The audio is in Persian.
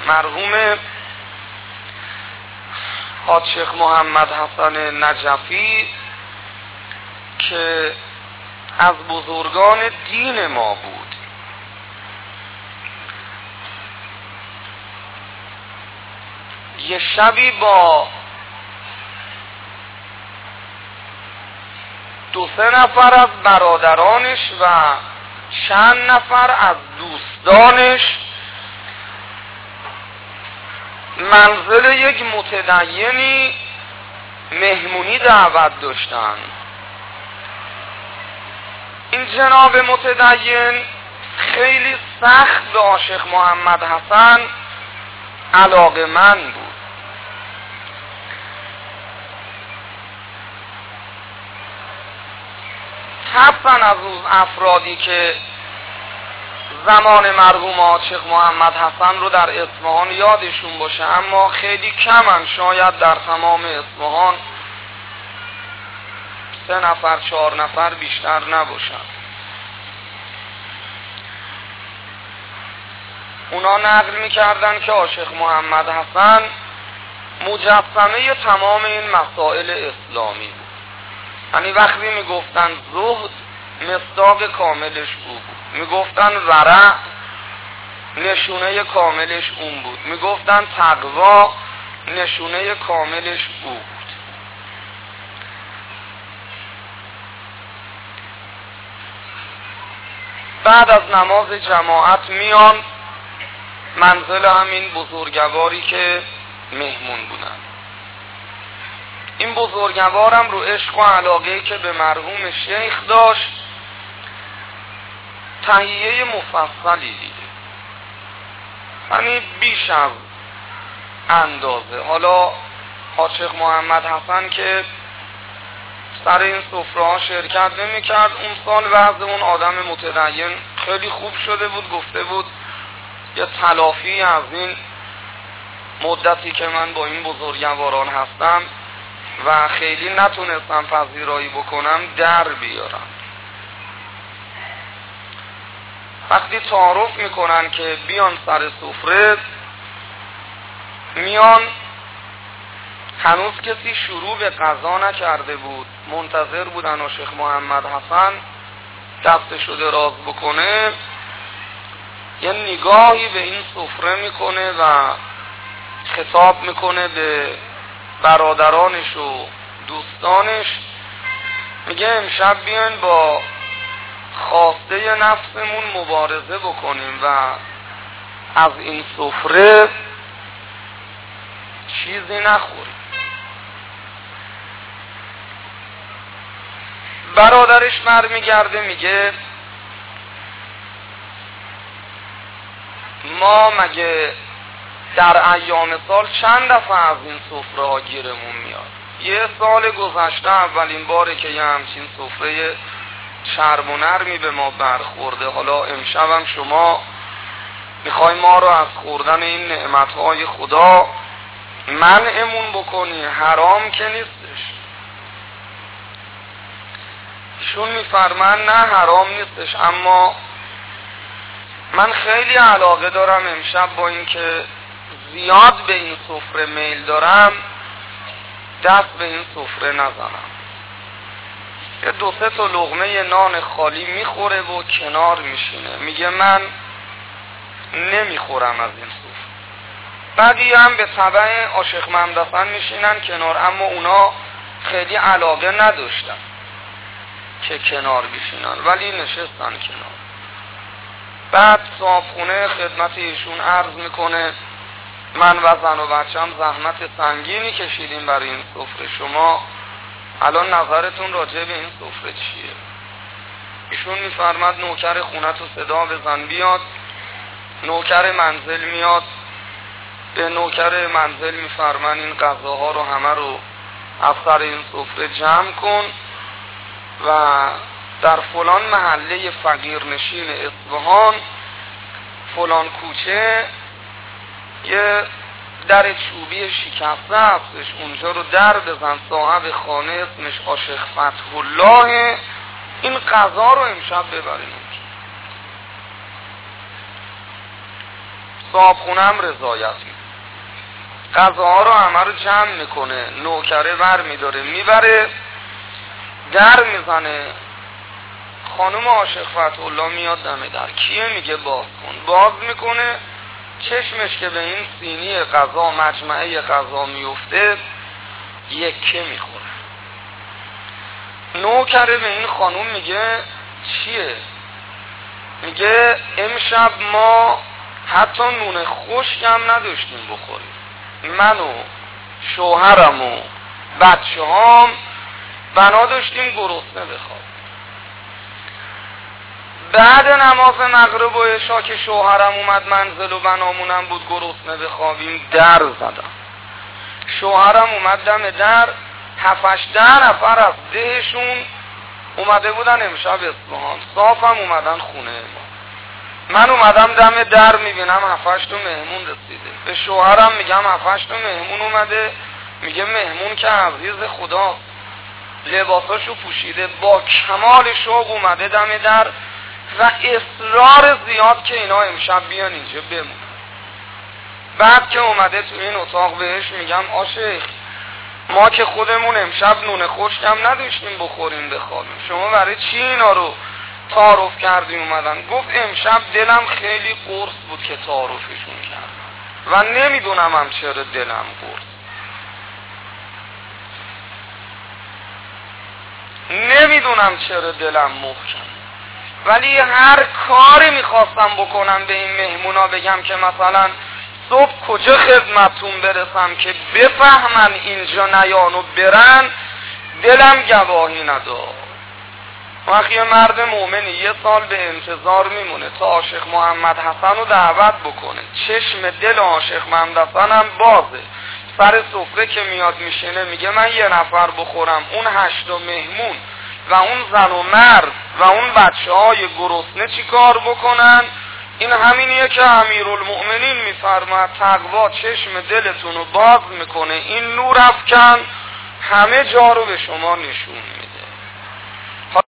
مرحوم حاج شیخ محمد حسن نجفی که از بزرگان دین ما بود. یه شبی با 2-3 نفر از برادرانش و چند نفر از دوستانش منزل یک متدینی مهمونی دعوت داشتن. این جناب متدین خیلی سخت به عاشق محمد حسن علاقه‌مند بود. طبعا از اون افرادی که زمان مرحوم عاشق محمد حسن رو در اصفهان یادشون باشه، اما خیلی کمن، شاید در تمام اصفهان 3 نفر 4 نفر بیشتر نباشن. اونا نقل میکردن که عاشق محمد حسن مجسمه تمام این مسائل اسلامی بود. یعنی وقتی میگفتن زهد، مصداق کاملش او بود. میگفتن ورع، نشونه کاملش اون بود. میگفتن تقوا، نشونه کاملش او بود. بعد از نماز جماعت میان منزل همین بزرگواری که مهمون بودن. این بزرگوارم رو عشق و علاقه‌ای که به مرحوم شیخ داشت تهیه مفصلی دیده، یعنی بیش از اندازه. حالا حاج شیخ محمد حسن که سر این سفره ها شرکت نمی کرد، اون سال وضع اون آدم متدین خیلی خوب شده بود، گفته بود یه تلافی از این مدتی که من با این بزرگواران هستم و خیلی نتونستم پذیرایی بکنم در بیارم. وقتی تعارف میکنن که بیان سر سفره، میان، هنوز کسی شروع به غذا نکرده بود، منتظر بودن شیخ محمد حسن دستشو دراز بکنه، یه نگاهی به این سفره میکنه و خطاب میکنه به برادرانش و دوستانش، میگه امشب بیاین با خواسته نفسمون مبارزه بکنیم و از این سفره چیزی نخوریم. برادرش برمیگرده میگه ما مگه در ایام سال چند دفعه از این سفره ها گیرمون میاد؟ یه سال گذشته اولین باره که یه همچین سفره چرب و نرمی به ما برخورده، حالا امشب هم شما میخوای ما رو از خوردن این نعمتهای خدا منعمون بکنی؟ حرام که نیستش. ایشون میفرمان نه حرام نیستش، اما من خیلی علاقه دارم امشب با این که زیاد به این سفره میل دارم دست به این سفره نزنم. یه 2-3 تا لقمه نان خالی میخوره و کنار میشینه، میگه من نمیخورم از این سفره. بعدی هم به تبع عاشق محمد حسن میشینن کنار، اما اونا خیلی علاقه نداشتن که کنار بشینن، ولی نشستن کنار. بعد صاحبخونه خدمت ایشون عرض میکنه من و زن و بچم زحمت سنگینی کشیدیم برای این سفره، شما الان نظرتون راجع به این سفره چیه؟ ایشون میفرماد نوکر خونت رو صدا بزن بیاد. نوکر منزل میاد، به نوکر منزل میفرمان این غذاها رو همه رو از سر این سفره جمع کن و در فلان محله فقیرنشین اصفهان فلان کوچه یه در چوبی شکسته هستش، اونجا رو در بزن، صاحب خانه اسمش عاشق فتح الله، این غذا رو امشب ببرین اونجا. صاحبخونه هم رضایت میده، غذاها رو همه رو جمع میکنه، نوکره بر میداره میبره، در میزنه. خانم عاشق فتح‌الله میاد دم در، کیه؟ میگه باز کن. باز میکنه، چشمش که به این سینی غذا، مجمعه غذا میفته، یکه میخوره. نوکره به این خانم میگه چیه؟ میگه امشب ما حتی نون خشکم نداشتیم بخوریم، من و شوهرم و بچه هام بنا داشتیم گرسنه بخوابیم. بعد نماز مغرب و عشا که شوهرم اومد منزل و بنامونم بود گرسنه بخوابیم، در زدم. شوهرم اومد دم در، 7-10 نفر از دهشون اومده بودن امشب اصفهان، صافم اومدن خونه ما. من اومدم دم در میبینم 7-8 تا مهمون رسیده. به شوهرم میگم 7-8 تا مهمون اومده. میگه مهمون که عزیز خدا لباساشو پوشیده، با کمال شوق اومده دم در و اصرار زیاد که اینا امشب بیان اینجا بمونن. بعد که اومده تو این اتاق بهش میگم آشیخ ما که خودمون امشب نون خشکم نداشتیم بخوریم بخوابیم، شما برای چی اینا رو تعارف کردی اومدن؟ گفت امشب دلم خیلی قرص بود که تعارفشون کردم و نمیدونم هم چرا دلم قرص، نمیدونم چرا دلم محکم، ولی هر کاری میخواستم بکنم به این مهمونا بگم که مثلا صبح کجا خدمتون برسم که بفهمن اینجا نیان و برن، دلم گواهی نداد. وقتی یه مرد مومنی 1 سال به انتظار میمونه تا عاشق محمد حسن رو دعوت بکنه، چشم دل عاشق محمد حسن هم بازه، سر سفره که میاد میشینه میگه من 1 نفر بخورم، اون 8 مهمون و اون زن و مرد و اون بچه های گرسنه چی کار بکنن؟ این همینیه که امیرالمؤمنین میفرماد تقوا چشم دلتون رو باز میکنه، این نور افکن همه جا رو به شما نشون میده.